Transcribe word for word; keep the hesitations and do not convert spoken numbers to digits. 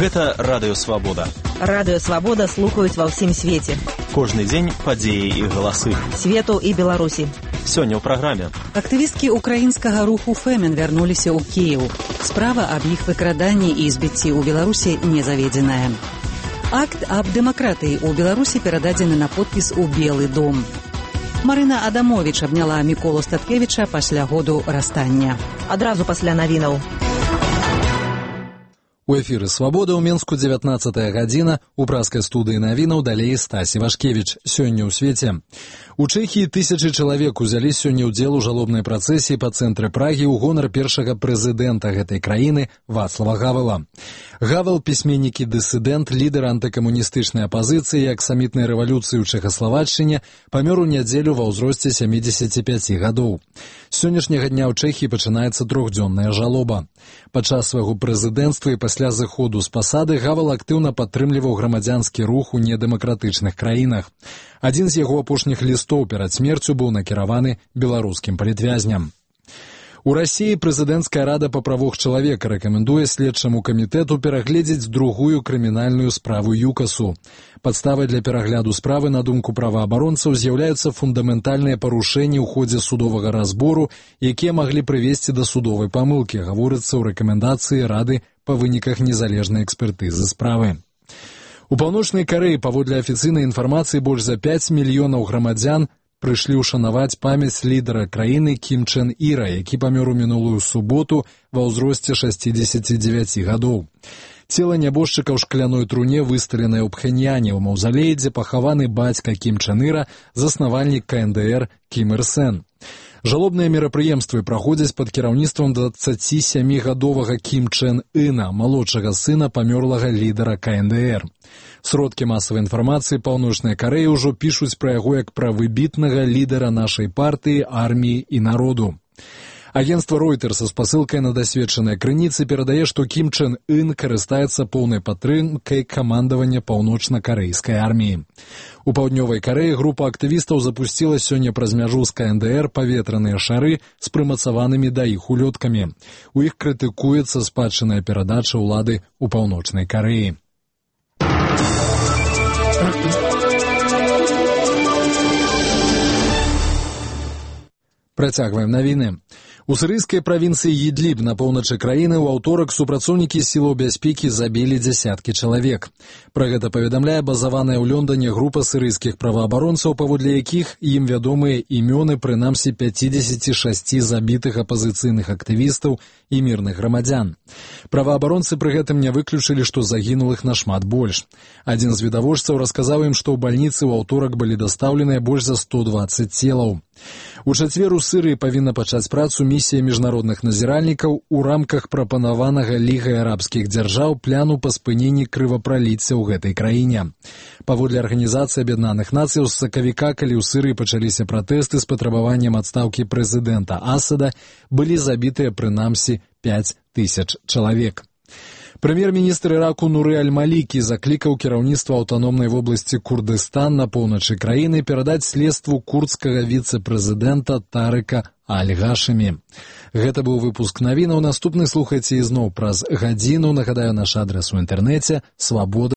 Гэта Радыё Свабода. Радыё Свабода слухаюць ва ўсім свеце. Кожны дзень падзеі і галасы. Свету і Беларусі. Сёння ў праграме. Актывісткі украінскага руху Фэмен вярнуліся ў Кіеў. Справа аб іх выкраданні і збіцці ў Беларусі не заведзеная. Акт аб дэмакратыі ў Беларусі перададзены на подпіс у Белы дом. Марына Адамовіч абняла Міколу Статкевіча пасля году расстання. Адразу пасля навінаў. У эфіры «Свабода» ў Менску дзевятнаццатая гадзіна, у праскай студыі навінаў далей Стасі Вашкевіч. Сёння ў свеце. У Чэхіі тысячы чалавек узялі сёння ўдзел у жалобнай працэсіі па цэнтры Прагі ў гонар першага прэзідэнта гэтай краіны Вацлава Гавела. Гавел – пісьменнік і дысідэнт, лідар антыкамуністычнай апазіцыі і аксамітнай рэвалюцыі ў Чэхаславаччыне, памёр у нядзелю ва ўзросце сямідзесяці пяці гадоў. З сённяшняга дня ў Чэхіі пачынаецца трохдзённая жалоба. Падчас свайго прэзідэнцтва і пасля зыходу з пасады Гавел актыўна падтрымліваў грамадзянскі рух у недэмакратычных краінах. Адзін з яго апошніх лістоў перад смерцю быў накіраваны беларускім палітвязням. У Расіі прэзідэнцкая рада па правах чалавека рэкамендуе следчаму камітэту перагледзець другую крымінальную справу ЮКАСу. Падставай для перагляду справы, на думку праваабаронцаў, з'яўляюцца фундаментальныя парушэнні ў ходзе судовага разбору, якія маглі прывесці да судовай памылкі, гаворыцца ў рэкамендацыі рады па выніках незалежнай экспертызы справы. У Паўночнай Карэі, паводле афіцыйнай інфармацыі, больш за пяць мільёнаў грамадзян прыйшлі ўшанаваць памяць лідара краіны Кім Чен Іра, які памёр у мінулую суботу ва ўзросце шасцідзесяці дзевяці гадоў. Цела нябожчыка ў шкляной труне высталенае ў Пхэньяне, ў маўзалеі, дзе пахаваны бацька Кім Чен Іра, заснавальнік ка эн дэ эр Кім Ір Сен. Жалобныя мерапрыемствы праходзяць пад кіраўніцтвам дваццацісямігадовага Кім Чен Іна, малодшага сына памёрлага лідара ка эн дэ эр. Сродкі масавай інфармацыі Паўночнай Карэі ўжо пішуць пра яго як пра выбітнага лідара нашай партыі, арміі і народу. Агенцтва Reuters са спасылкай на дасведчаныя крыніцы перадае, што Кім Чен Ын карыстаецца поўнай падтрымкай камандавання паўночна-карэйскай арміі. У Паўднёвай Карэі група актывістаў запусціла сёння праз мяжу з ка эн дэ эр паветраныя шары з прымацаванымі да іх улёткамі. У іх крытыкуецца спадчынная перадача ўлады ў Паўночнай Карэі. Працягваем навіны. У сірыйскай правінцыі Ідліб на поўначы краіны ў аўторак супрацоўнікі сілаў бяспекі забілі дзясяткі чалавек. Пра гэта паведамляе базаваная ў Лондане група сірыйскіх праваабаронцаў, паводле якіх ім вядомыя імёны прынамсі пяцідзесяці шасці забітых апазіцыйных актывістаў і мірных грамадзян. Праваабаронцы пры гэтым не выключылі, што загінулых нашмат больш. Адзін з відавочцаў расказаў ім, што ў бальніцы ў аўторак былі дастаўленыя больш за сто дваццаць целаў. У чацвер у Сірыі павінна пачаць працу місія міжнародных назіральнікаў у рамках прапанаванага Лігай арабскіх дзяржаў пляну па спыненні крывапраліцця ў гэтай краіне. Паводле Арганізацыі Аб'яднаных Нацый, з сакавіка, калі ў Сірыі пачаліся пратэсты з патрабаваннем адстаўкі прэзідэнта Асада, былі забітыя прынамсі пяць тысяч чалавек. Прэм'ер-міністр Іраку Нуры Аль-Малікі заклікаў кіраўніцтва аўтаномнай вобласці Курдыстан на поўначы краіны перадаць следству курдскага віцэ-прэзідэнта Тарыка Аль-Гашымі. Гэта быў выпуск навінаў. Наступны слухайце ізноў праз гадзіну. Нагадаю, наш адрас у інтэрнэце свабода.